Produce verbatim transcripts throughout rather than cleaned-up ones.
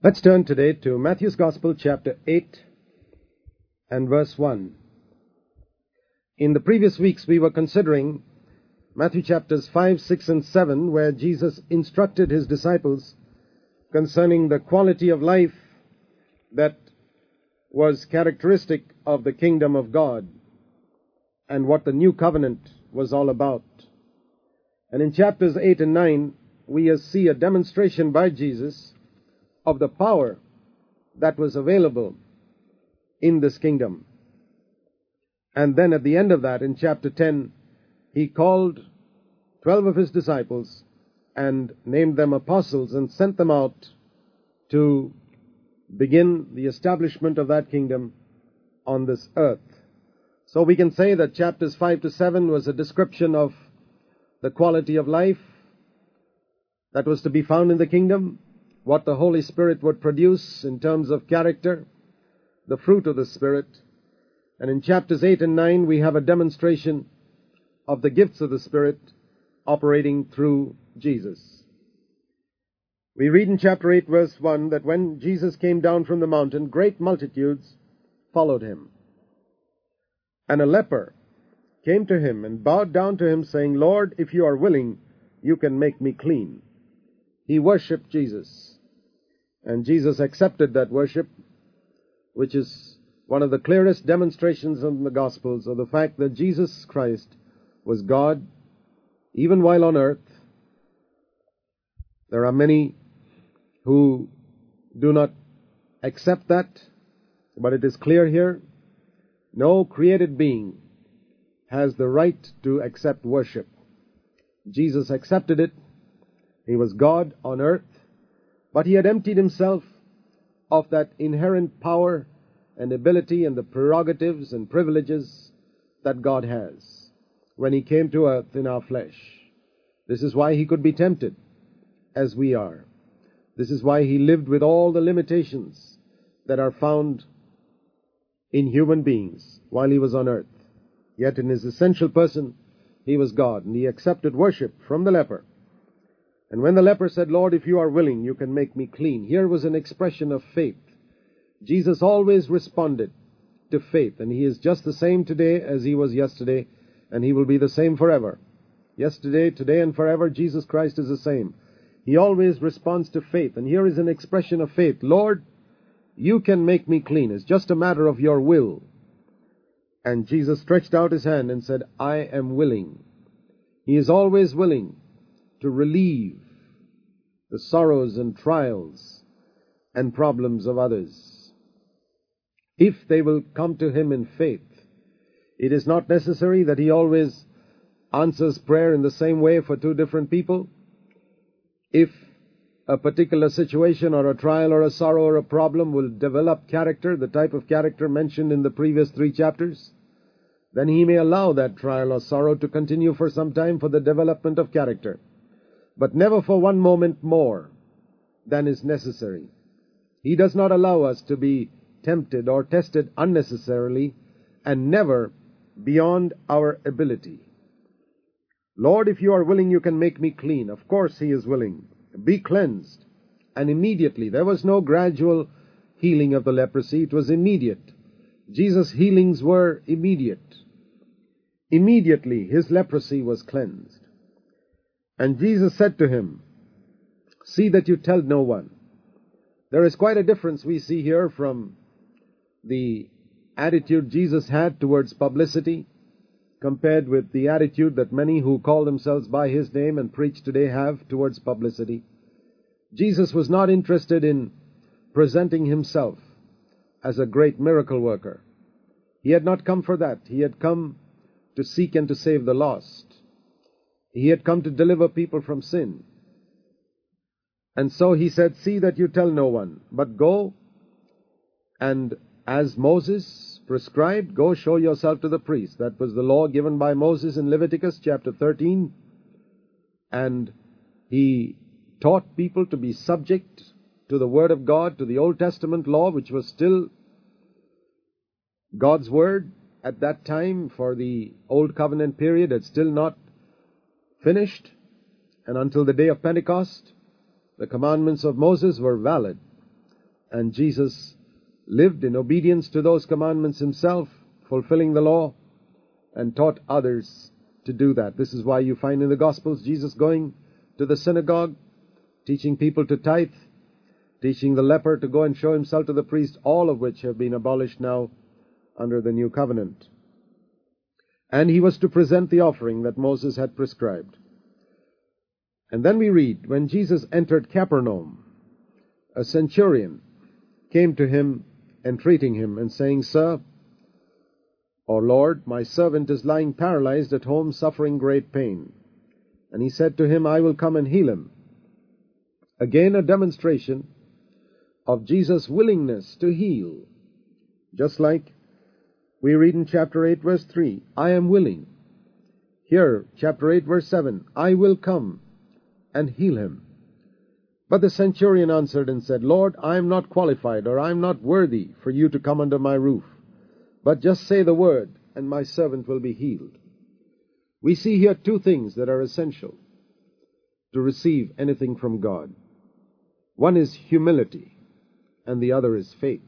Let's turn today to Matthew's Gospel, chapter eight and verse one. In the previous weeks, we were considering Matthew chapters five, six, and seven, where Jesus instructed his disciples concerning the quality of life that was characteristic of the kingdom of God and what the new covenant was all about. And in chapters eight and nine, we see a demonstration by Jesus of the power that was available in this kingdom. And then at the end of that, in chapter ten, he called twelve of his disciples and named them apostles and sent them out to begin the establishment of that kingdom on this earth. So we can say that chapters five to seven was a description of the quality of life that was to be found in the kingdom, what the Holy Spirit would produce in terms of character, the fruit of the Spirit. And in chapters eight and nine, we have a demonstration of the gifts of the Spirit operating through Jesus. We read in chapter eight, verse one, that when Jesus came down from the mountain, great multitudes followed him. And a leper came to him and bowed down to him, saying, "Lord, if you are willing, you can make me clean." He worshipped Jesus. And Jesus accepted that worship, which is one of the clearest demonstrations in the Gospels of the fact that Jesus Christ was God, even while on earth. There are many who do not accept that, but it is clear here, no created being has the right to accept worship. Jesus accepted it. He was God on earth, but he had emptied himself of that inherent power and ability and the prerogatives and privileges that God has when he came to earth in our flesh. This is why he could be tempted as we are. This is why he lived with all the limitations that are found in human beings while he was on earth. Yet in his essential person, he was God, and he accepted worship from the leper. And when the leper said, "Lord, if you are willing, you can make me clean," here was an expression of faith. Jesus always responded to faith, and he is just the same today as he was yesterday, and he will be the same forever. Yesterday, today, and forever, Jesus Christ is the same. He always responds to faith, and here is an expression of faith. "Lord, you can make me clean. It's just a matter of your will." And Jesus stretched out his hand and said, "I am willing." He is always willing to relieve the sorrows and trials and problems of others, if they will come to him in faith. It is not necessary that he always answers prayer in the same way for two different people. If a particular situation or a trial or a sorrow or a problem will develop character, the type of character mentioned in the previous three chapters, then he may allow that trial or sorrow to continue for some time for the development of character, but never for one moment more than is necessary. He does not allow us to be tempted or tested unnecessarily, and never beyond our ability. "Lord, if you are willing, you can make me clean." Of course he is willing. Be cleansed. And immediately. There was no gradual healing of the leprosy. It was immediate. Jesus' healings were immediate. Immediately his leprosy was cleansed. And Jesus said to him, "See that you tell no one." There is quite a difference we see here from the attitude Jesus had towards publicity compared with the attitude that many who call themselves by his name and preach today have towards publicity. Jesus was not interested in presenting himself as a great miracle worker. He had not come for that. He had come to seek and to save the lost. He had come to deliver people from sin. And so he said, "See that you tell no one, but go and as Moses prescribed, go show yourself to the priest." That was the law given by Moses in Leviticus chapter thirteen. And he taught people to be subject to the Word of God, to the Old Testament law, which was still God's Word at that time, for the Old Covenant period had still not finished, and until the day of Pentecost, the commandments of Moses were valid. And Jesus lived in obedience to those commandments himself, fulfilling the law, and taught others to do that. This is why you find in the Gospels Jesus going to the synagogue, teaching people to tithe, teaching the leper to go and show himself to the priest, all of which have been abolished now under the new covenant. And he was to present the offering that Moses had prescribed. And then we read, when Jesus entered Capernaum, a centurion came to him, entreating him, and saying, Sir, or Lord, my servant is lying paralyzed at home, suffering great pain. And he said to him, I will come and heal him. Again, a demonstration of Jesus' willingness to heal. Just like we read in chapter eight, verse three, I am willing. Here, chapter eight, verse seven, I will come and heal him. But the centurion answered and said, Lord, I am not qualified, or I am not worthy for you to come under my roof. But just say the word, and my servant will be healed. We see here two things that are essential to receive anything from God. One is humility, and the other is faith.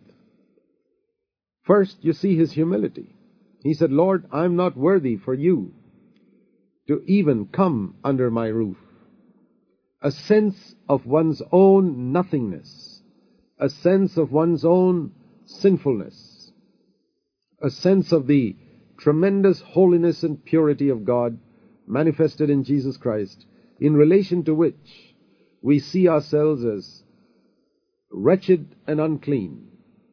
First, you see his humility. He said, Lord, I am not worthy for you to even come under my roof. A sense of one's own nothingness, a sense of one's own sinfulness, a sense of the tremendous holiness and purity of God manifested in Jesus Christ, in relation to which we see ourselves as wretched and unclean.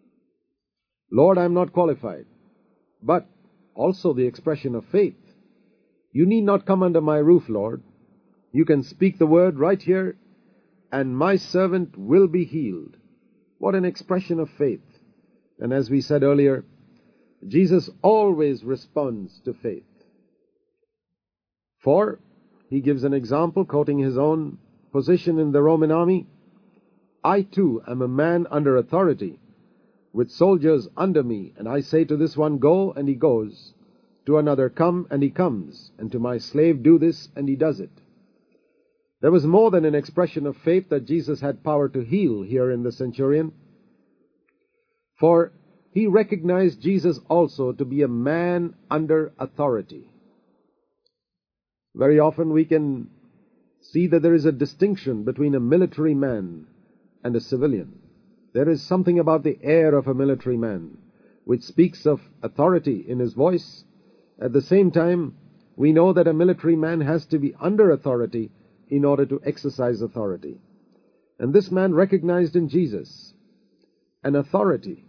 Lord, I am not qualified. But also the expression of faith. You need not come under my roof, Lord. You can speak the word right here, and my servant will be healed. What an expression of faith. And as we said earlier, Jesus always responds to faith. For he gives an example, quoting his own position in the Roman army. I too am a man under authority, with soldiers under me, and I say to this one, go, and he goes, to another, come, and he comes, and to my slave, do this, and he does it. There was more than an expression of faith that Jesus had power to heal here in the centurion, for he recognized Jesus also to be a man under authority. Very often we can see that there is a distinction between a military man and a civilian. There is something about the air of a military man which speaks of authority in his voice. At the same time, we know that a military man has to be under authority in order to exercise authority. And this man recognized in Jesus an authority.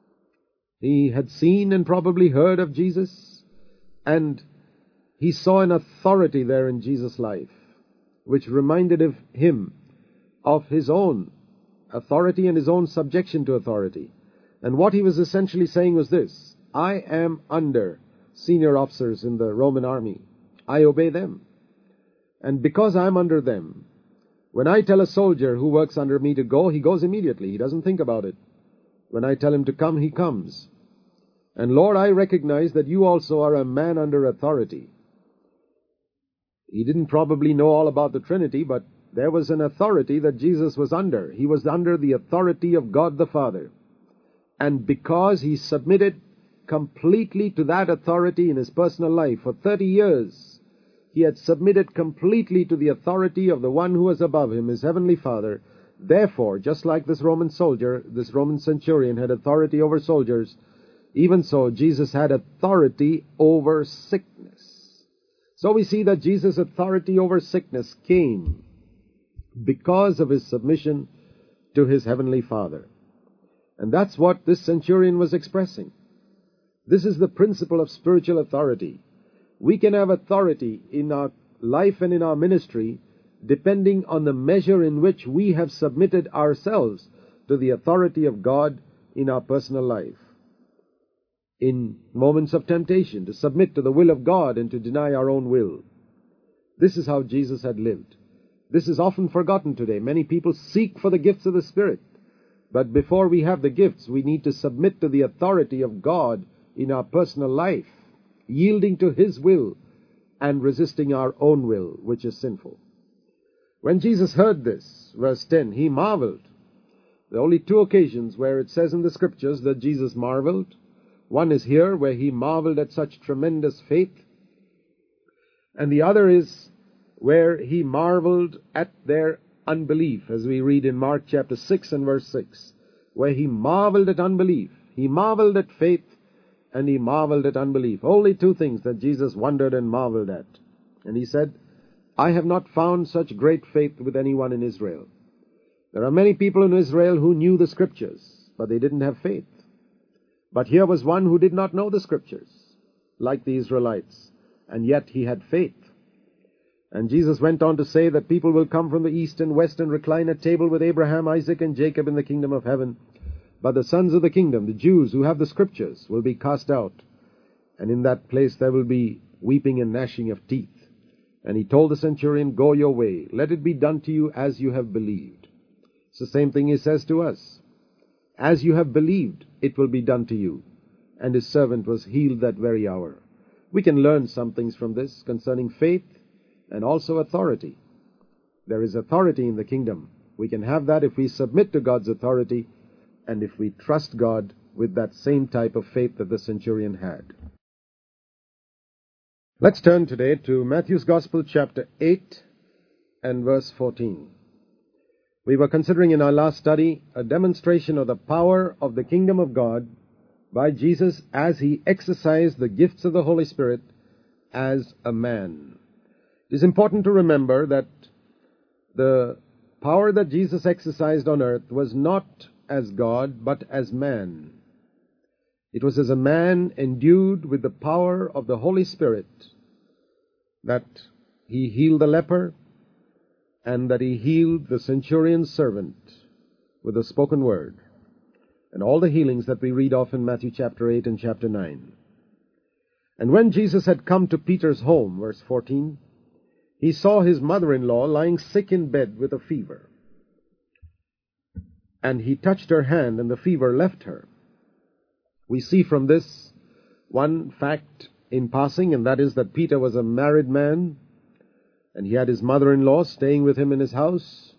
He had seen and probably heard of Jesus, and he saw an authority there in Jesus' life, which reminded of him of his own authority and his own subjection to authority. And what he was essentially saying was this: I am under senior officers in the Roman army. I obey them. And because I'm under them, when I tell a soldier who works under me to go, he goes immediately. He doesn't think about it. When I tell him to come, he comes. And Lord, I recognize that you also are a man under authority. He didn't probably know all about the Trinity, but there was an authority that Jesus was under. He was under the authority of God the Father. And because he submitted completely to that authority in his personal life for thirty years, he had submitted completely to the authority of the one who was above him, his heavenly Father. Therefore, just like this Roman soldier, this Roman centurion had authority over soldiers, even so Jesus had authority over sickness. So we see that Jesus' authority over sickness came because of his submission to his heavenly Father. And that's what this centurion was expressing. This is the principle of spiritual authority. We can have authority in our life and in our ministry depending on the measure in which we have submitted ourselves to the authority of God in our personal life. In moments of temptation, to submit to the will of God and to deny our own will. This is how Jesus had lived. This is often forgotten today. Many people seek for the gifts of the Spirit. But before we have the gifts, we need to submit to the authority of God in our personal life, yielding to His will and resisting our own will, which is sinful. When Jesus heard this, verse ten, he marveled There are only two occasions where it says in the Scriptures that Jesus marveled. One is here, where he marveled at such tremendous faith. And the other is where he marveled at their unbelief, as we read in Mark chapter six and verse six, where he marveled at unbelief. He marveled at faith, and he marveled at unbelief. Only two things that Jesus wondered and marveled at. And he said, I have not found such great faith with anyone in Israel. There are many people in Israel who knew the Scriptures, but they didn't have faith. But here was one who did not know the Scriptures, like the Israelites, and yet he had faith. And Jesus went on to say that people will come from the east and west and recline at table with Abraham, Isaac, and Jacob in the kingdom of heaven. But the sons of the kingdom, the Jews who have the Scriptures, will be cast out. And in that place there will be weeping and gnashing of teeth. And he told the centurion, go your way. Let it be done to you as you have believed. It's the same thing he says to us. As you have believed, it will be done to you. And his servant was healed that very hour. We can learn some things from this concerning faith and also authority. There is authority in the kingdom. We can have that if we submit to God's authority and if we trust God with that same type of faith that the centurion had. Let's turn today to Matthew's Gospel, chapter eight and verse fourteen. We were considering in our last study a demonstration of the power of the kingdom of God by Jesus as he exercised the gifts of the Holy Spirit as a man. It is important to remember that the power that Jesus exercised on earth was not as God, but as man. It was as a man endued with the power of the Holy Spirit that he healed the leper and that he healed the centurion's servant with a spoken word, and all the healings that we read of in Matthew chapter eight and chapter nine. And when Jesus had come to Peter's home, verse fourteen, he saw his mother-in-law lying sick in bed with a fever. And he touched her hand, and the fever left her. We see from this one fact in passing, and that is that Peter was a married man, and he had his mother-in-law staying with him in his house.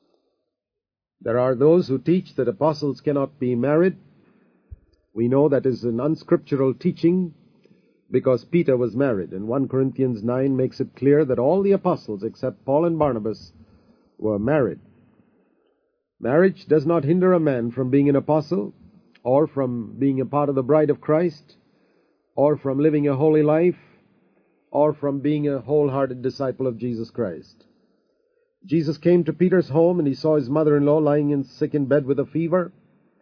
There are those who teach that apostles cannot be married. We know that is an unscriptural teaching because Peter was married, and First Corinthians nine makes it clear that all the apostles except Paul and Barnabas were married. Marriage does not hinder a man from being an apostle, or from being a part of the bride of Christ, or from living a holy life, or from being a wholehearted disciple of Jesus Christ. Jesus came to Peter's home, and he saw his mother-in-law lying in sick in bed with a fever.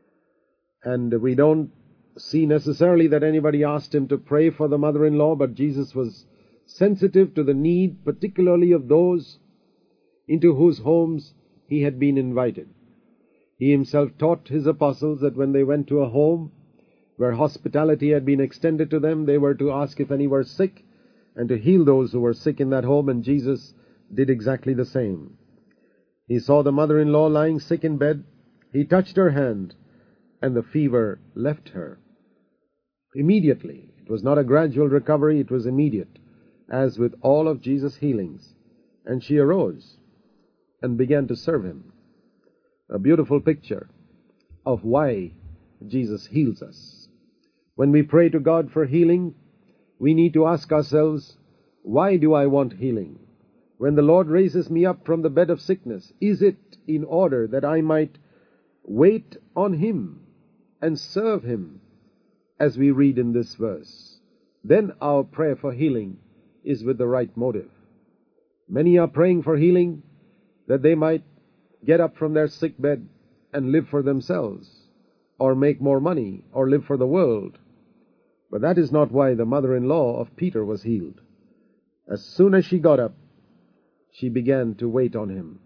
And we don't see necessarily that anybody asked him to pray for the mother-in-law, but Jesus was sensitive to the need, particularly of those into whose homes he had been invited. He himself taught his apostles that when they went to a home where hospitality had been extended to them, they were to ask if any were sick and to heal those who were sick in that home, and Jesus did exactly the same. He saw the mother-in-law lying sick in bed. He touched her hand, and the fever left her. Immediately. It was not a gradual recovery, it was immediate, as with all of Jesus' healings. And she arose and began to serve him. A beautiful picture of why Jesus heals us. When we pray to God for healing, we need to ask ourselves, why do I want healing? When the Lord raises me up from the bed of sickness, is it in order that I might wait on him and serve him, as we read in this verse? Then our prayer for healing is with the right motive. Many are praying for healing that they might get up from their sick bed and live for themselves, or make more money, or live for the world. But that is not why the mother-in-law of Peter was healed. As soon as she got up, she began to wait on him.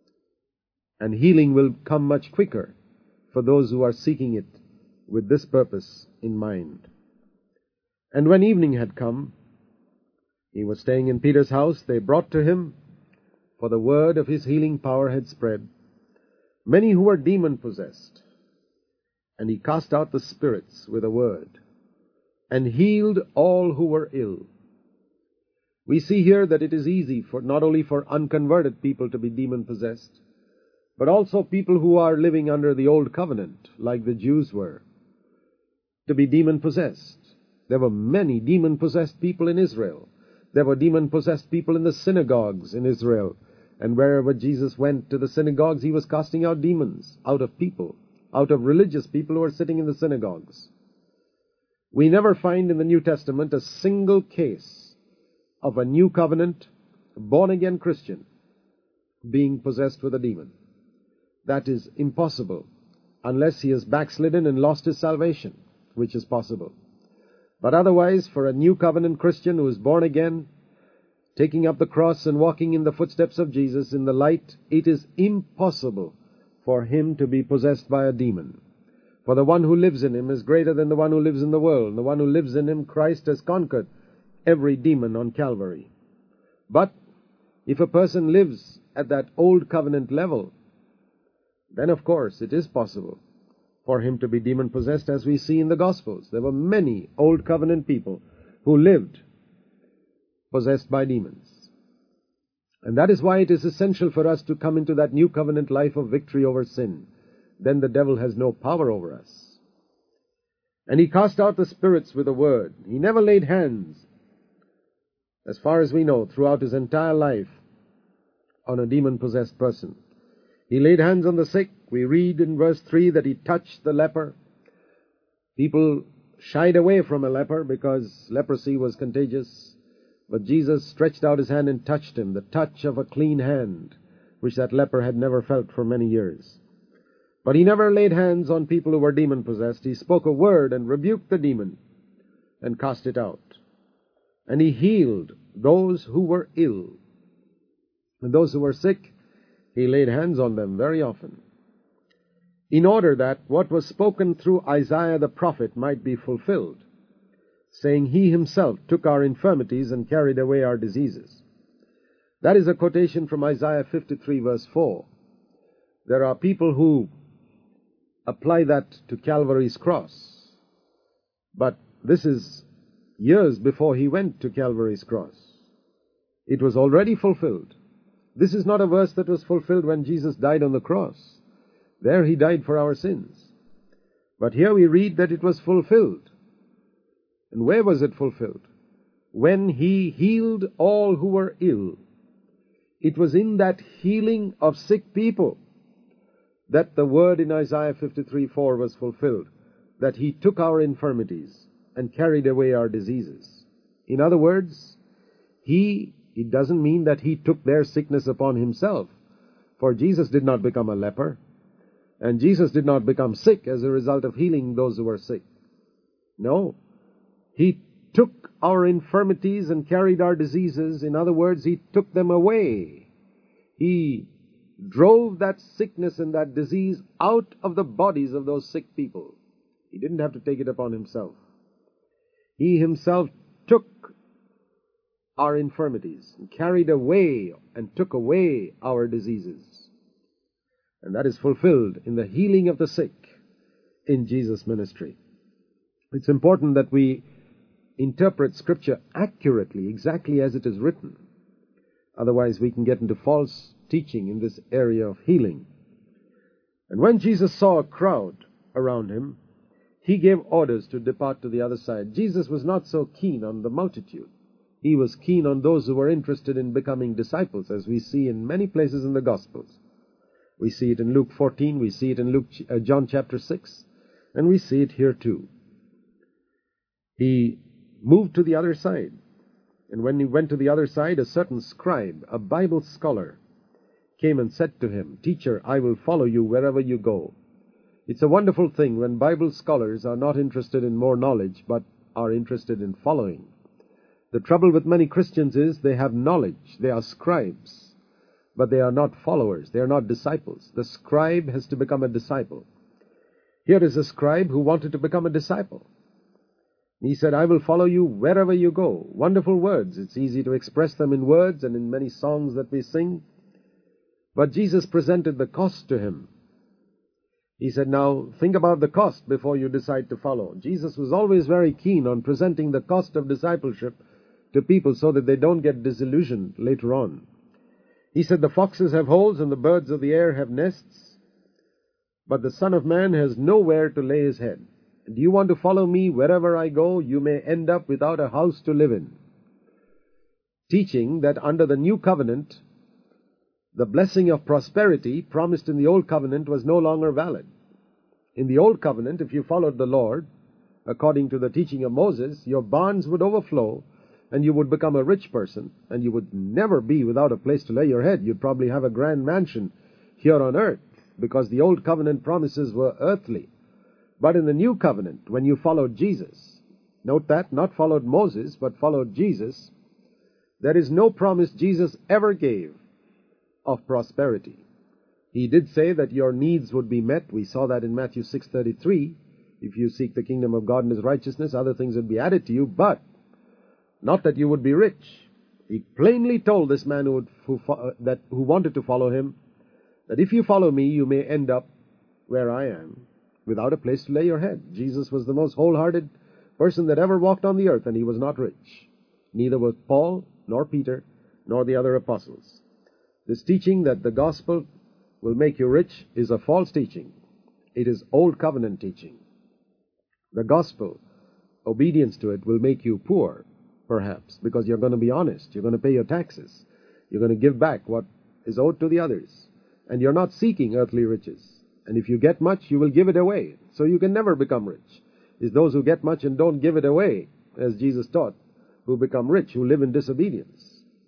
And healing will come much quicker for those who are seeking it with this purpose in mind. And when evening had come, he was staying in Peter's house. They brought to him, for the word of his healing power had spread, many who were demon-possessed. And he cast out the spirits with a word, and healed all who were ill. We see here that it is easy for not only for unconverted people to be demon-possessed, but also people who are living under the old covenant, like the Jews were, to be demon-possessed. There were many demon-possessed people in Israel. There were demon-possessed people in the synagogues in Israel. And wherever Jesus went to the synagogues, he was casting out demons out of people, out of religious people who were sitting in the synagogues. We never find in the New Testament a single case of a new covenant, born-again Christian being possessed with a demon. That is impossible, unless he has backslidden and lost his salvation, which is possible. But otherwise, for a new covenant Christian who is born again, taking up the cross and walking in the footsteps of Jesus in the light, it is impossible for him to be possessed by a demon. For the one who lives in him is greater than the one who lives in the world. The one who lives in him, Christ has conquered every demon on Calvary. But if a person lives at that old covenant level, then of course it is possible for him to be demon-possessed, as we see in the Gospels. There were many old covenant people who lived possessed by demons. And that is why it is essential for us to come into that new covenant life of victory over sin. Then the devil has no power over us. And he cast out the spirits with a word. He never laid hands, as far as we know, throughout his entire life on a demon-possessed person. He laid hands on the sick. We read in verse three that he touched the leper. People shied away from a leper because leprosy was contagious. But Jesus stretched out his hand and touched him, the touch of a clean hand, which that leper had never felt for many years. But he never laid hands on people who were demon-possessed. He spoke a word and rebuked the demon and cast it out. And he healed those who were ill. And those who were sick, he laid hands on them very often, in order that what was spoken through Isaiah the prophet might be fulfilled, saying, he himself took our infirmities and carried away our diseases. That is a quotation from Isaiah fifty-three, verse four. There are people who apply that to Calvary's cross, but this is years before he went to Calvary's cross. It was already fulfilled. This is not a verse that was fulfilled when Jesus died on the cross. There he died for our sins. But here we read that it was fulfilled. And where was it fulfilled? When he healed all who were ill. It was in that healing of sick people that the word in Isaiah fifty-three, four was fulfilled, that he took our infirmities and carried away our diseases. In other words, he, it doesn't mean that he took their sickness upon himself, for Jesus did not become a leper, and Jesus did not become sick as a result of healing those who were sick. No, he took our infirmities and carried our diseases. In other words, he took them away. He drove that sickness and that disease out of the bodies of those sick people. He didn't have to take it upon himself. He himself took our infirmities and carried away and took away our diseases. And that is fulfilled in the healing of the sick in Jesus' ministry. It's important that we interpret Scripture accurately, exactly as it is written. Otherwise we can get into false teaching in this area of healing. And when Jesus saw a crowd around him, he gave orders to depart to the other side. Jesus was not so keen on the multitude. He was keen on those who were interested in becoming disciples, as we see in many places in the Gospels. We see it in Luke fourteen, we see it in Luke, uh, John chapter six, and we see it here too. He moved to the other side, and when he went to the other side, a certain scribe, a Bible scholar, came and said to him, "Teacher, I will follow you wherever you go." It's a wonderful thing when Bible scholars are not interested in more knowledge, but are interested in following. The trouble with many Christians is they have knowledge, they are scribes, but they are not followers, they are not disciples. The scribe has to become a disciple. Here is a scribe who wanted to become a disciple. He said, "I will follow you wherever you go." Wonderful words. It's easy to express them in words and in many songs that we sing. But Jesus presented the cost to him. He said, "Now, think about the cost before you decide to follow." Jesus was always very keen on presenting the cost of discipleship to people so that they don't get disillusioned later on. He said, "The foxes have holes and the birds of the air have nests, but the Son of Man has nowhere to lay his head. Do you want to follow me wherever I go? You may end up without a house to live in." Teaching that under the new covenant, the blessing of prosperity promised in the old covenant was no longer valid. In the old covenant, if you followed the Lord, according to the teaching of Moses, your barns would overflow, and you would become a rich person, and you would never be without a place to lay your head. You'd probably have a grand mansion here on earth, because the old covenant promises were earthly. But in the new covenant, when you followed Jesus, note that, not followed Moses, but followed Jesus, there is no promise Jesus ever gave of prosperity. He did say that your needs would be met. We saw that in Matthew six thirty-three. If you seek the kingdom of God and his righteousness, other things would be added to you, but not that you would be rich. He plainly told this man who, would, who, that, who wanted to follow him, that if you follow me, you may end up where I am, without a place to lay your head. Jesus was the most wholehearted person that ever walked on the earth, and he was not rich. Neither was Paul, nor Peter, nor the other apostles. This teaching that the gospel will make you rich is a false teaching. It is old covenant teaching. The gospel, obedience to it, will make you poor, perhaps, because you're going to be honest. You're going to pay your taxes. You're going to give back what is owed to the others. And you're not seeking earthly riches. And if you get much, you will give it away. So you can never become rich. It's those who get much and don't give it away, as Jesus taught, who become rich, who live in disobedience.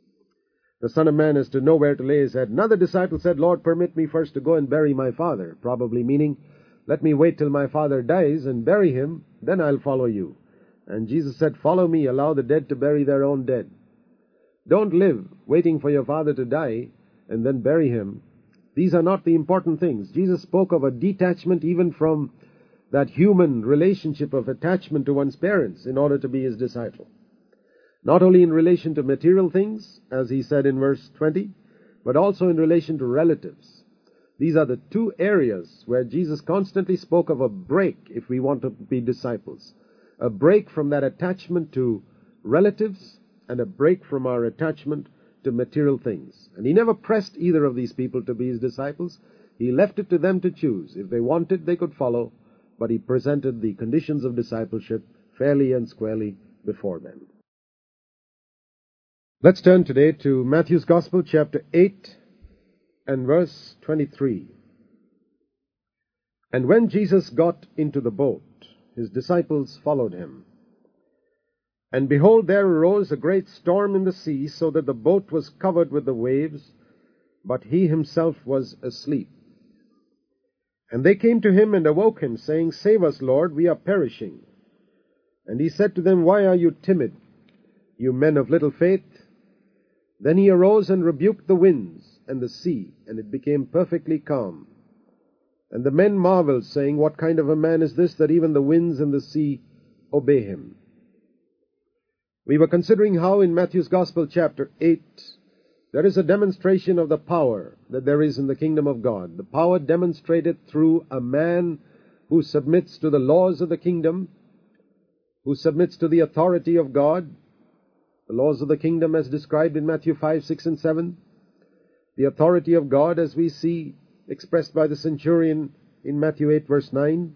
The Son of Man is to know where to lay his head. Another disciple said, "Lord, permit me first to go and bury my father," probably meaning, let me wait till my father dies and bury him, then I'll follow you. And Jesus said, "Follow me, allow the dead to bury their own dead." Don't live waiting for your father to die and then bury him. These are not the important things. Jesus spoke of a detachment even from that human relationship of attachment to one's parents in order to be his disciple. Not only in relation to material things, as he said in verse twenty, but also in relation to relatives. These are the two areas where Jesus constantly spoke of a break if we want to be disciples. A break from that attachment to relatives and a break from our attachment to material things. And he never pressed either of these people to be his disciples. He left it to them to choose. If they wanted, they could follow, but he presented the conditions of discipleship fairly and squarely before them. Let's turn today to Matthew's Gospel, chapter eight and verse twenty-three. "And when Jesus got into the boat, his disciples followed him. And behold, there arose a great storm in the sea, so that the boat was covered with the waves, but he himself was asleep. And they came to him and awoke him, saying, Save us, Lord, we are perishing. And he said to them, Why are you timid, you men of little faith? Then he arose and rebuked the winds and the sea, and it became perfectly calm. And the men marveled, saying, What kind of a man is this, that even the winds and the sea obey him? We were considering how in Matthew's Gospel, chapter eight, there is a demonstration of the power that there is in the kingdom of God. The power demonstrated through a man who submits to the laws of the kingdom, who submits to the authority of God, the laws of the kingdom as described in Matthew five, six, and seven, the authority of God as we see expressed by the centurion in Matthew eight, verse nine,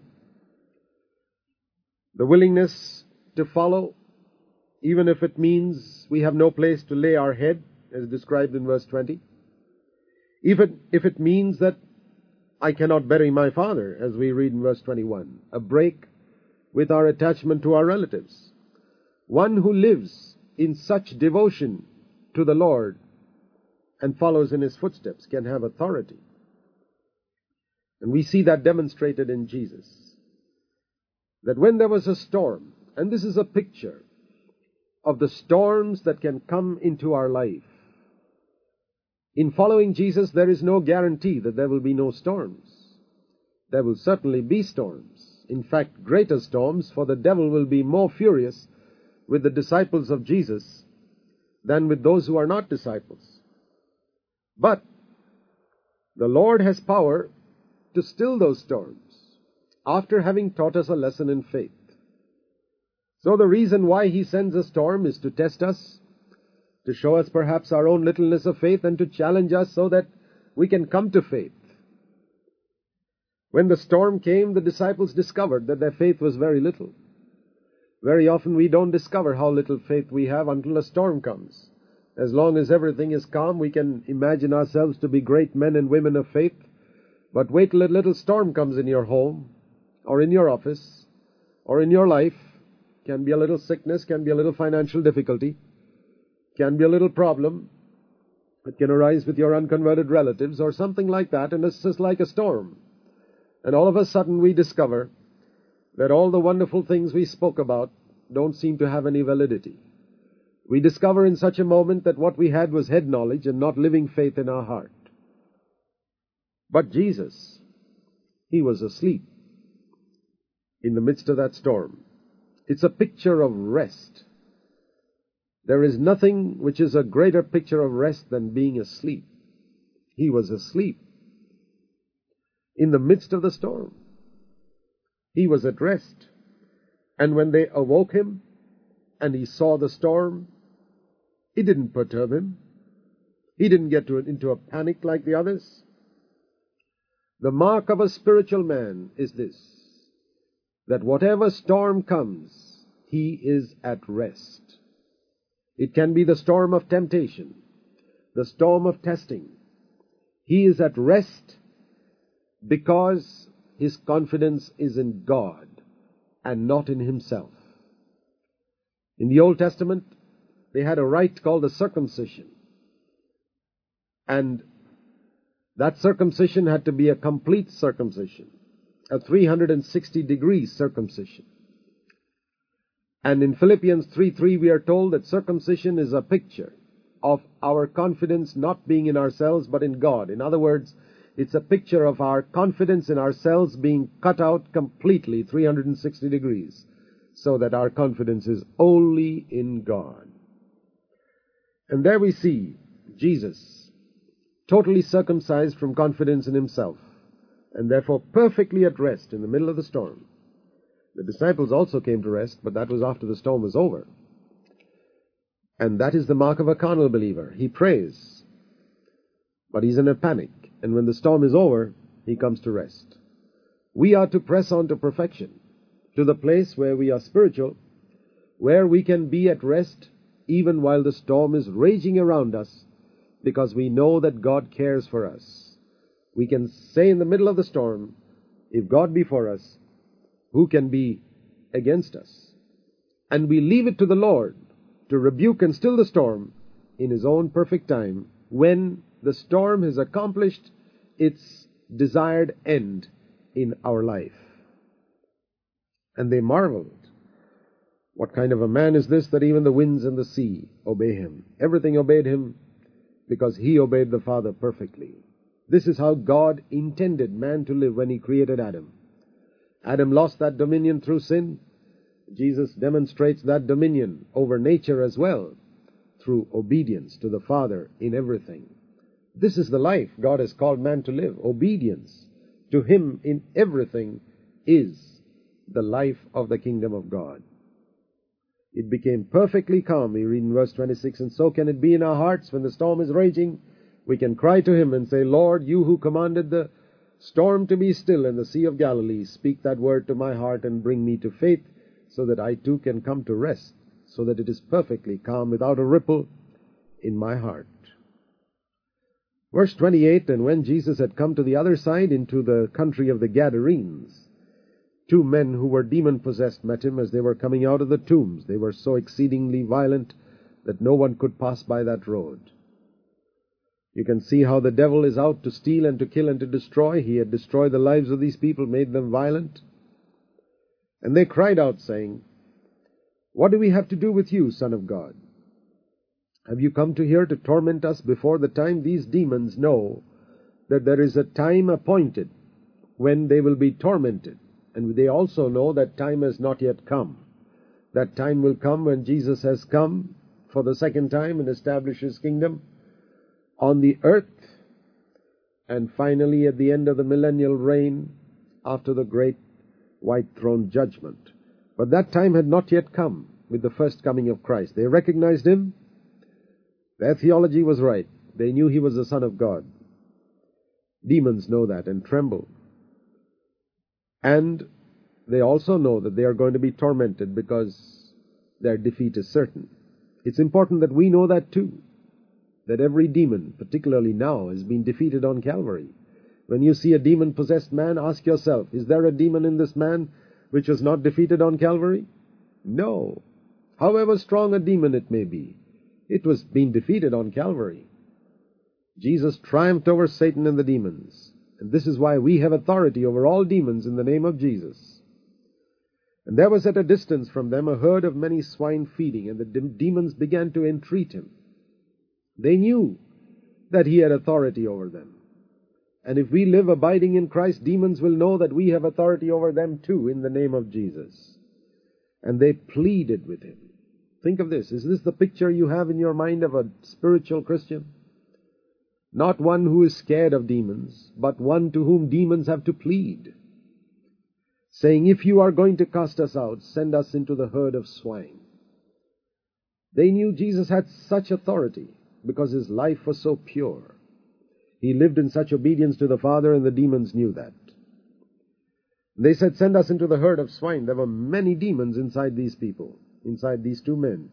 the willingness to follow, even if it means we have no place to lay our head, as described in verse twenty, even if it means that I cannot bury my father, as we read in verse twenty-one, a break with our attachment to our relatives. One who lives in such devotion to the Lord and follows in his footsteps can have authority. And we see that demonstrated in Jesus. That when there was a storm, and this is a picture of the storms that can come into our life. In following Jesus, there is no guarantee that there will be no storms. There will certainly be storms. In fact, greater storms, for the devil will be more furious with the disciples of Jesus than with those who are not disciples. But the Lord has power to still those storms after having taught us a lesson in faith. So the reason why he sends a storm is to test us, to show us perhaps our own littleness of faith and to challenge us so that we can come to faith. When the storm came, the disciples discovered that their faith was very little. Very often we don't discover how little faith we have until a storm comes. As long as everything is calm, we can imagine ourselves to be great men and women of faith. But wait till a little storm comes in your home, or in your office, or in your life. Can be a little sickness, can be a little financial difficulty, can be a little problem. It can arise with your unconverted relatives or something like that, and it's just like a storm. And all of a sudden we discover that all the wonderful things we spoke about don't seem to have any validity. We discover in such a moment that what we had was head knowledge and not living faith in our heart. But Jesus, he was asleep in the midst of that storm. It's a picture of rest. There is nothing which is a greater picture of rest than being asleep. He was asleep in the midst of the storm. He was at rest. And when they awoke him and he saw the storm, it didn't perturb him. He didn't get to, into a panic like the others. The mark of a spiritual man is this, that whatever storm comes, he is at rest. It can be the storm of temptation, the storm of testing. He is at rest because his confidence is in God and not in himself. In the Old Testament, they had a rite called the circumcision. And that circumcision had to be a complete circumcision, a three hundred sixty degree circumcision. And in Philippians three three we are told that circumcision is a picture of our confidence not being in ourselves but in God. In other words, it's a picture of our confidence in ourselves being cut out completely three hundred sixty degrees, so that our confidence is only in God. And there we see Jesus, totally circumcised from confidence in himself, and therefore perfectly at rest in the middle of the storm. The disciples also came to rest, but that was after the storm was over. And that is the mark of a carnal believer. He prays, but he's in a panic, and when the storm is over, he comes to rest. We are to press on to perfection, to the place where we are spiritual, where we can be at rest even while the storm is raging around us, because we know that God cares for us. We can say in the middle of the storm, if God be for us, who can be against us? And we leave it to the Lord to rebuke and still the storm in his own perfect time, when the storm has accomplished its desired end in our life. And they marveled. What kind of a man is this, that even the winds and the sea obey him? Everything obeyed him because he obeyed the Father perfectly. This is how God intended man to live when he created Adam. Adam lost that dominion through sin. Jesus demonstrates that dominion over nature as well, through obedience to the Father in everything. This is the life God has called man to live. Obedience to him in everything is the life of the kingdom of God. It became perfectly calm, we read in verse twenty-six, and so can it be in our hearts when the storm is raging. We can cry to him and say, Lord, you who commanded the storm to be still in the Sea of Galilee, speak that word to my heart and bring me to faith, so that I too can come to rest, so that it is perfectly calm without a ripple in my heart. Verse twenty-eight, and when Jesus had come to the other side into the country of the Gadarenes, two men who were demon-possessed met him as they were coming out of the tombs. They were so exceedingly violent that no one could pass by that road. You can see how the devil is out to steal and to kill and to destroy. He had destroyed the lives of these people, made them violent. And they cried out, saying, What do we have to do with you, Son of God? Have you come to here to torment us before the time? These demons know that there is a time appointed when they will be tormented. And they also know that time has not yet come. That time will come when Jesus has come for the second time and established his kingdom on the earth, and finally at the end of the millennial reign, after the great white throne judgment. But that time had not yet come with the first coming of Christ. They recognized him, Their theology was right. They knew he was the Son of God. Demons know that and tremble. And they also know that they are going to be tormented because their defeat is certain. It's important that we know that too, that every demon, particularly now, has been defeated on Calvary. When you see a demon-possessed man, ask yourself, is there a demon in this man which was not defeated on Calvary? No. However strong a demon it may be, it was being defeated on Calvary. Jesus triumphed over Satan and the demons, and this is why we have authority over all demons in the name of Jesus. And there was at a distance from them a herd of many swine feeding, and the de- demons began to entreat him. They knew that he had authority over them. And if we live abiding in Christ, demons will know that we have authority over them too in the name of Jesus. And they pleaded with him. Think of this. Is this the picture you have in your mind of a spiritual Christian? Not one who is scared of demons, but one to whom demons have to plead, saying, if you are going to cast us out, send us into the herd of swine. They knew Jesus had such authority because his life was so pure. He lived in such obedience to the Father, and the demons knew that. They said, send us into the herd of swine. There were many demons inside these people, inside these two men.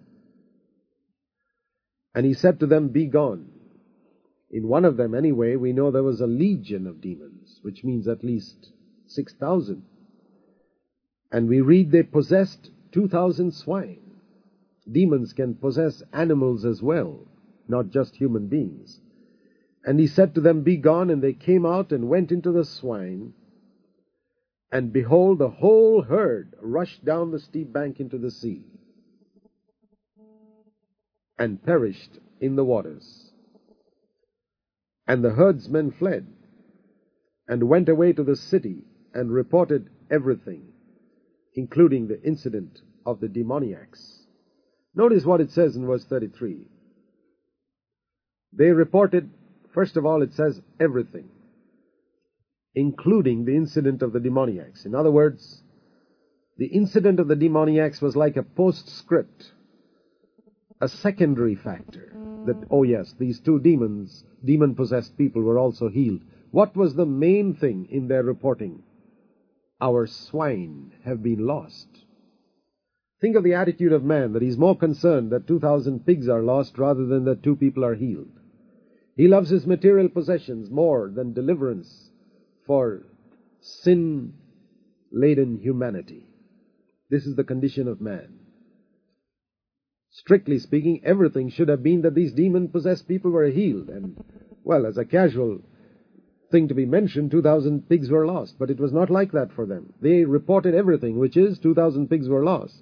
And he said to them, be gone. In one of them, anyway, we know there was a legion of demons, which means at least six thousand. And we read they possessed two thousand swine. Demons can possess animals as well, not just human beings. And he said to them, be gone, and they came out and went into the swine. And behold, the whole herd rushed down the steep bank into the sea, and perished in the waters. And the herdsmen fled, and went away to the city, and reported everything, including the incident of the demoniacs. Notice what it says in verse thirty-three. They reported, first of all, it says everything, including the incident of the demoniacs. In other words, the incident of the demoniacs was like a postscript, a secondary factor, that, oh yes, these two demons, demon-possessed people were also healed. What was the main thing in their reporting? Our swine have been lost. Think of the attitude of man, that he's more concerned that two thousand pigs are lost rather than that two people are healed. He loves his material possessions more than deliverance for sin-laden humanity. This is the condition of man. Strictly speaking, everything should have been that these demon-possessed people were healed. And, well, as a casual thing to be mentioned, two thousand pigs were lost. But it was not like that for them. They reported everything, which is two thousand pigs were lost.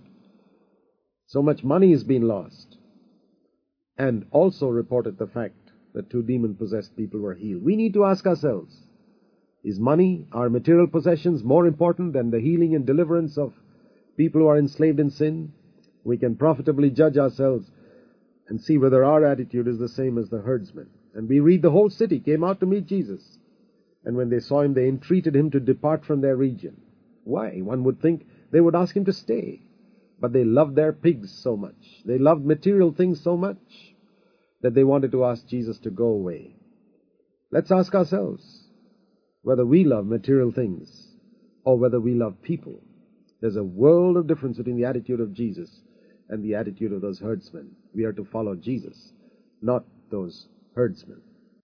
So much money has been lost. And also reported the fact that two demon-possessed people were healed. We need to ask ourselves, is money, our material possessions, more important than the healing and deliverance of people who are enslaved in sin? We can profitably judge ourselves and see whether our attitude is the same as the herdsmen. And we read the whole city came out to meet Jesus. And when they saw him, they entreated him to depart from their region. Why? One would think they would ask him to stay. But they loved their pigs so much, they loved material things so much, that they wanted to ask Jesus to go away. Let's ask ourselves whether we love material things or whether we love people. There's a world of difference between the attitude of Jesus and the attitude of those herdsmen. We are to follow Jesus, not those herdsmen.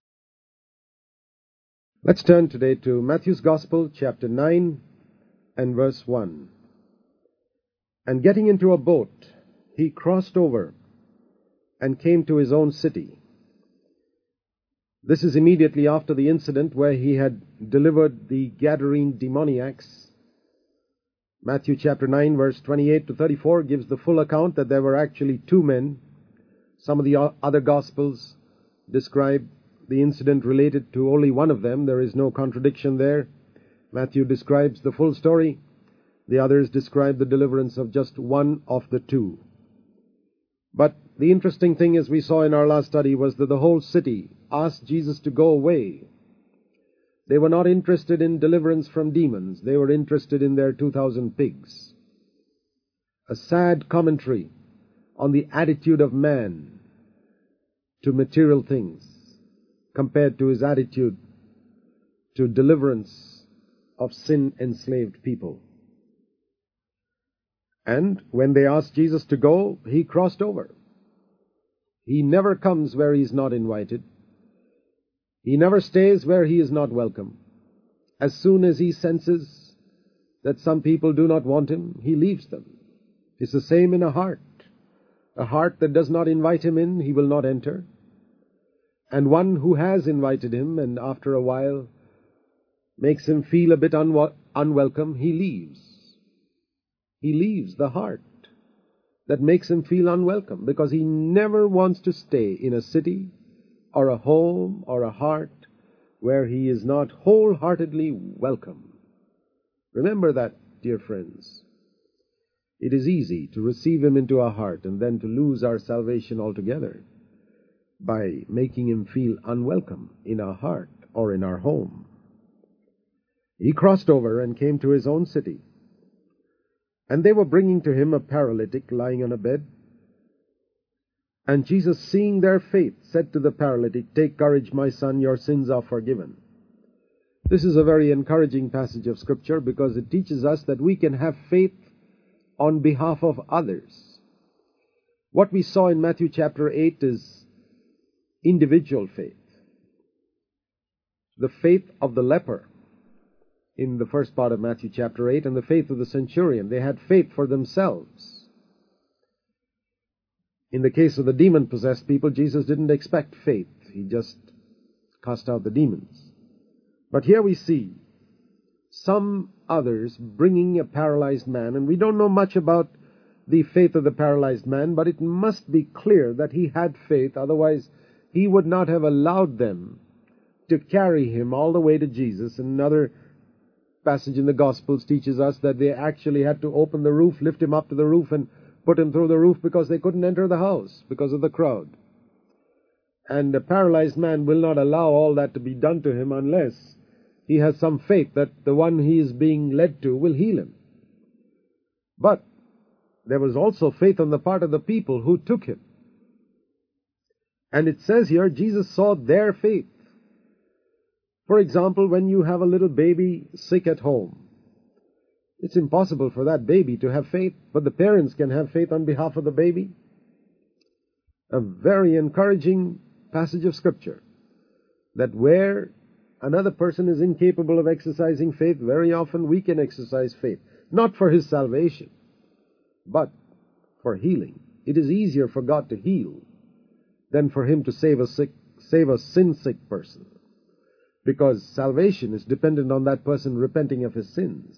Let's turn today to Matthew's Gospel, chapter nine and verse one. And getting into a boat, he crossed over and came to his own city. This is immediately after the incident where he had delivered the Gadarene demoniacs. Matthew chapter nine, verse twenty-eight to thirty-four gives the full account that there were actually two men. Some of the other Gospels describe the incident related to only one of them. There is no contradiction there. Matthew describes the full story. The others describe the deliverance of just one of the two. But the interesting thing, as we saw in our last study, was that the whole city asked Jesus to go away. They were not interested in deliverance from demons. They were interested in their two thousand pigs. A sad commentary on the attitude of man to material things compared to his attitude to deliverance of sin-enslaved people. And when they asked Jesus to go, he crossed over. He never comes where he is not invited. He never stays where he is not welcome. As soon as he senses that some people do not want him, he leaves them. It's the same in a heart. A heart that does not invite him in, he will not enter. And one who has invited him and after a while makes him feel a bit unwa- unwelcome, he leaves. He leaves the heart that makes him feel unwelcome, because he never wants to stay in a city or a home or a heart where he is not wholeheartedly welcome. Remember that, dear friends. It is easy to receive him into our heart and then to lose our salvation altogether by making him feel unwelcome in our heart or in our home. He crossed over and came to his own city. And they were bringing to him a paralytic lying on a bed. And Jesus, seeing their faith, said to the paralytic, "Take courage, my son, your sins are forgiven." This is a very encouraging passage of Scripture, because it teaches us that we can have faith on behalf of others. What we saw in Matthew chapter eight is individual faith. The faith of the leper in the first part of Matthew chapter eight, and the faith of the centurion. They had faith for themselves. In the case of the demon-possessed people, Jesus didn't expect faith. He just cast out the demons. But here we see some others bringing a paralyzed man, and we don't know much about the faith of the paralyzed man, but it must be clear that he had faith, otherwise he would not have allowed them to carry him all the way to Jesus. And another passage in the Gospels teaches us that they actually had to open the roof, lift him up to the roof, and put him through the roof, because they couldn't enter the house because of the crowd. And a paralyzed man will not allow all that to be done to him unless he has some faith that the one he is being led to will heal him. But there was also faith on the part of the people who took him. And it says here, Jesus saw their faith. For example, when you have a little baby sick at home, it's impossible for that baby to have faith, but the parents can have faith on behalf of the baby. A very encouraging passage of Scripture, that where another person is incapable of exercising faith, very often we can exercise faith, not for his salvation, but for healing. It is easier for God to heal than for him to save a sick, save a sin-sick person, because salvation is dependent on that person repenting of his sins.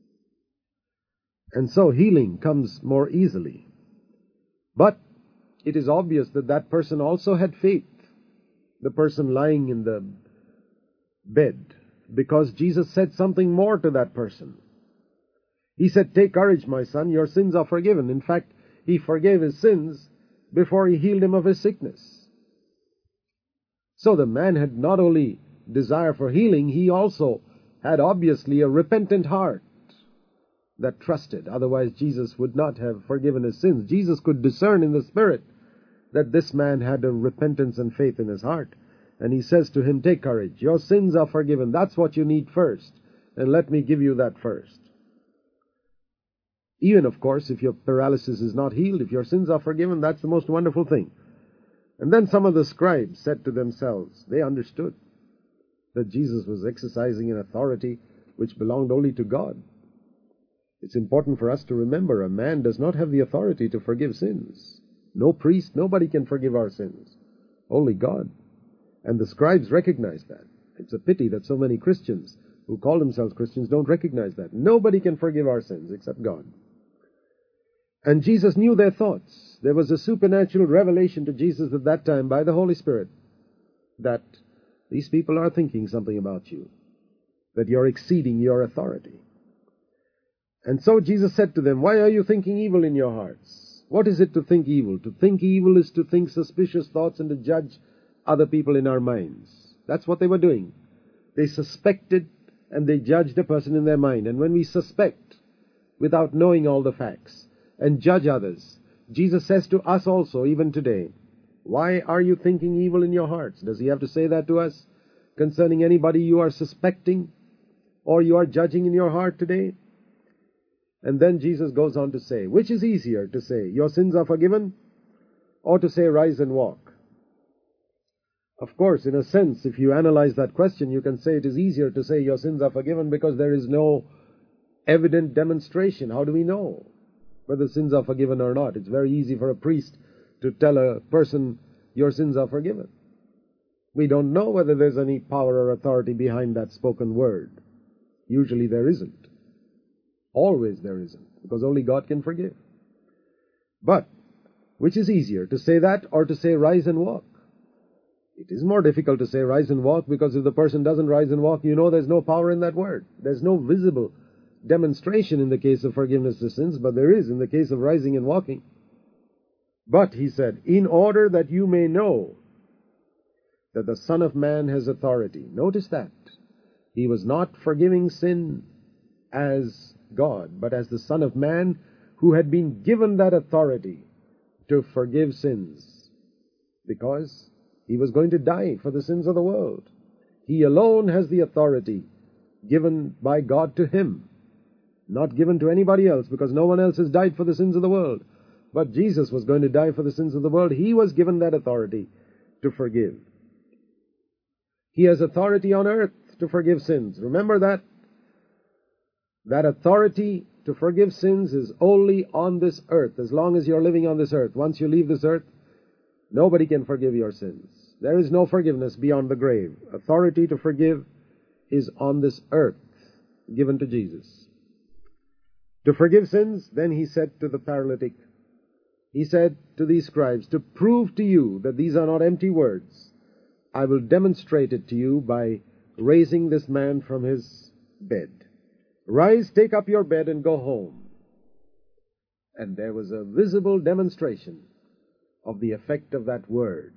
And so healing comes more easily. But it is obvious that that person also had faith, the person lying in the bed, because Jesus said something more to that person. He said, "Take courage, my son, your sins are forgiven." In fact, he forgave his sins before he healed him of his sickness. So the man had not only desire for healing, he also had obviously a repentant heart that trusted. Otherwise Jesus would not have forgiven his sins. Jesus could discern in the Spirit that this man had a repentance and faith in his heart. And he says to him, "Take courage, your sins are forgiven." That's what you need first, and let me give you that first. Even, of course, if your paralysis is not healed, if your sins are forgiven, that's the most wonderful thing. And then some of the scribes said to themselves, they understood that Jesus was exercising an authority which belonged only to God. It's important for us to remember, a man does not have the authority to forgive sins. No priest, nobody can forgive our sins. Only God. And the scribes recognized that. It's a pity that so many Christians who call themselves Christians don't recognize that. Nobody can forgive our sins except God. And Jesus knew their thoughts. There was a supernatural revelation to Jesus at that time by the Holy Spirit that these people are thinking something about you, that you're exceeding your authority. And so Jesus said to them, "Why are you thinking evil in your hearts?" What is it to think evil? To think evil is to think suspicious thoughts and to judge other people in our minds. That's what they were doing. They suspected and they judged a person in their mind. And when we suspect without knowing all the facts and judge others, Jesus says to us also, even today, Why are you thinking evil in your hearts? Does he have to say that to us concerning anybody you are suspecting or you are judging in your heart today? And then Jesus goes on to say, which is easier to say, your sins are forgiven, or to say, rise and walk? Of course, in a sense, if you analyze that question, you can say it is easier to say your sins are forgiven because there is no evident demonstration. How do we know whether sins are forgiven or not? It's very easy for a priest to tell a person your sins are forgiven. We don't know whether there's any power or authority behind that spoken word. Usually there isn't. Always there isn't, because only God can forgive. But which is easier, to say that or to say rise and walk? It is more difficult to say rise and walk, because if the person doesn't rise and walk, you know there's no power in that word. There's no visible demonstration in the case of forgiveness of sins, but there is in the case of rising and walking. But, he said, in order that you may know that the Son of Man has authority. Notice that. He was not forgiving sin as God, but as the Son of Man who had been given that authority to forgive sins, because he was going to die for the sins of the world. He alone has the authority given by God to him, not given to anybody else, because no one else has died for the sins of the world. But Jesus was going to die for the sins of the world. He was given that authority to forgive. He has authority on earth to forgive sins. Remember that? That authority to forgive sins is only on this earth, as long as you're living on this earth. Once you leave this earth, nobody can forgive your sins. There is no forgiveness beyond the grave. Authority to forgive is on this earth, given to Jesus. To forgive sins, then he said to the paralytic, he said to these scribes, to prove to you that these are not empty words, I will demonstrate it to you by raising this man from his bed. Rise, take up your bed, and go home. And there was a visible demonstration of the effect of that word.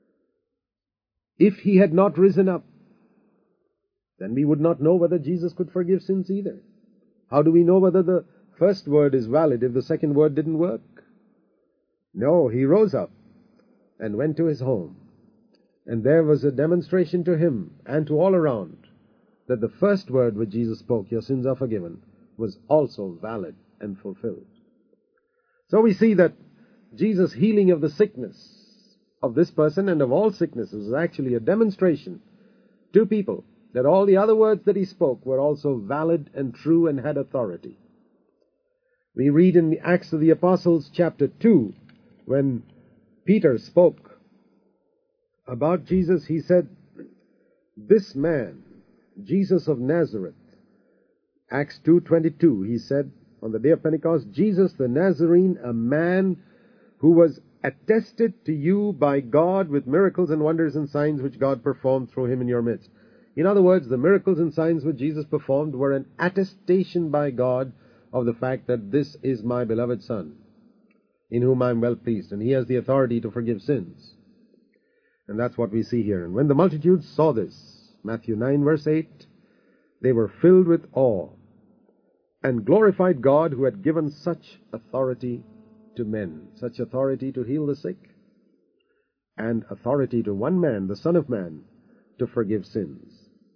If he had not risen up, then we would not know whether Jesus could forgive sins either. How do we know whether the first word is valid if the second word didn't work? No, he rose up and went to his home. And there was a demonstration to him and to all around that the first word which Jesus spoke, your sins are forgiven, was also valid and fulfilled. So we see that Jesus' healing of the sickness of this person and of all sicknesses is actually a demonstration to people that all the other words that he spoke were also valid and true and had authority. We read in the Acts of the Apostles, chapter two, when Peter spoke about Jesus, he said, this man, Jesus of Nazareth, Acts two twenty-two, he said, on the day of Pentecost, Jesus the Nazarene, a man who was attested to you by God with miracles and wonders and signs which God performed through him in your midst. In other words, the miracles and signs which Jesus performed were an attestation by God of the fact that this is my beloved Son, in whom I am well pleased, and he has the authority to forgive sins. And that's what we see here. And when the multitudes saw this, Matthew nine verse eight, they were filled with awe and glorified God who had given such authority to men, such authority to heal the sick, and authority to one man, the Son of Man, to forgive sins.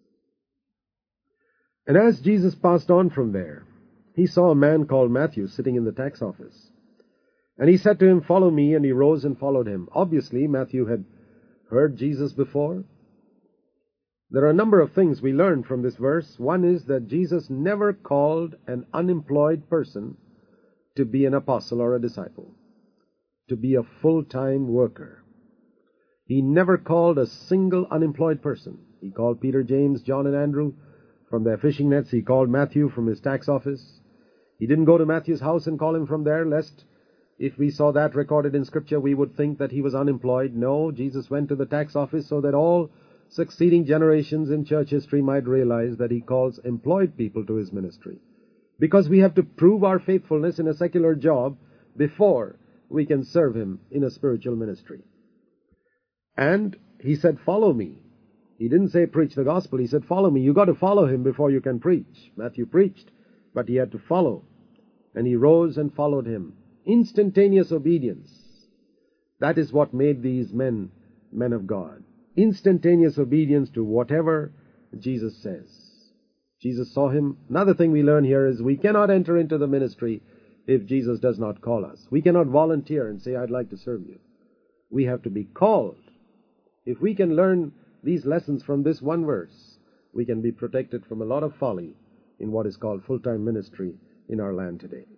And as Jesus passed on from there, he saw a man called Matthew sitting in the tax office. And he said to him, follow me, and he rose and followed him. Obviously, Matthew had heard Jesus before. There are a number of things we learn from this verse. One is that Jesus never called an unemployed person to be an apostle or a disciple, to be a full-time worker. He never called a single unemployed person. He called Peter, James, John, and Andrew from their fishing nets. He called Matthew from his tax office. He didn't go to Matthew's house and call him from there, lest if we saw that recorded in Scripture, we would think that he was unemployed. No, Jesus went to the tax office so that all succeeding generations in church history might realize that he calls employed people to his ministry. Because we have to prove our faithfulness in a secular job before we can serve him in a spiritual ministry. And he said, follow me. He didn't say preach the gospel. He said, follow me. You've got to follow him before you can preach. Matthew preached, but he had to follow. And he rose and followed him. Instantaneous obedience. That is what made these men men of God. Instantaneous obedience to whatever Jesus says. Jesus saw him. Another thing we learn here is we cannot enter into the ministry if Jesus does not call us. We cannot volunteer and say, I'd like to serve you. We have to be called. If we can learn these lessons from this one verse, we can be protected from a lot of folly in what is called full-time ministry in our land today.